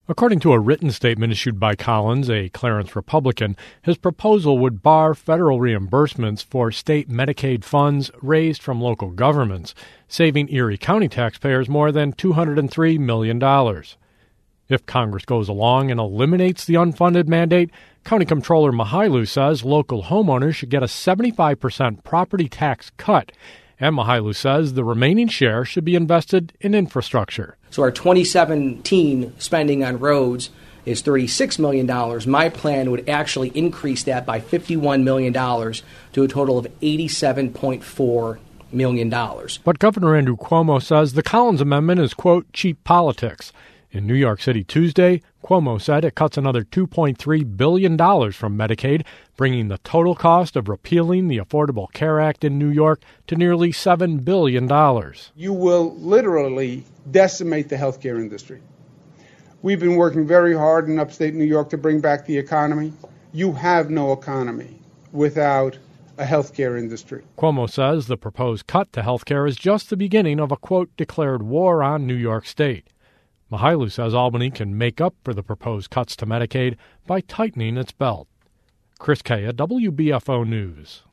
According to a written statement issued by Collins, a Clarence Republican, his proposal would bar federal reimbursements for state Medicaid funds raised from local governments, saving Erie County taxpayers more than $203 million. If Congress goes along and eliminates the unfunded mandate, County Comptroller Mihailou says local homeowners should get a 75% property tax cut. And Mihailou says the remaining share should be invested in infrastructure. So our 2017 spending on roads is $36 million. My plan would actually increase that by $51 million to a total of $87.4 million. But Governor Andrew Cuomo says the Collins amendment is, quote, cheap politics. In New York City Tuesday, Cuomo said it cuts another $2.3 billion from Medicaid, bringing the total cost of repealing the Affordable Care Act in New York to nearly $7 billion. You will literally decimate the healthcare industry. We've been working very hard in upstate New York to bring back the economy. You have no economy without a healthcare industry. Cuomo says the proposed cut to healthcare is just the beginning of a, quote, declared war on New York State. Mihailou says Albany can make up for the proposed cuts to Medicaid by tightening its belt. Chris Kaya, WBFO News.